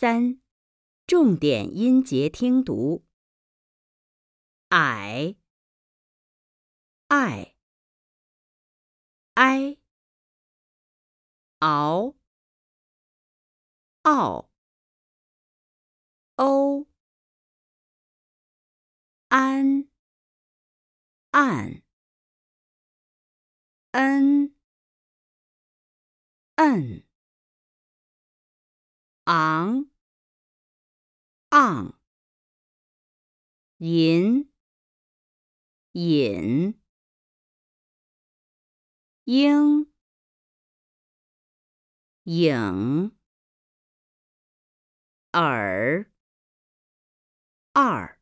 3. 重点音节听读：矮、爱、哀、熬、傲、欧、安、暗、恩、摁、昂、昂、银、引、应、影、耳、二。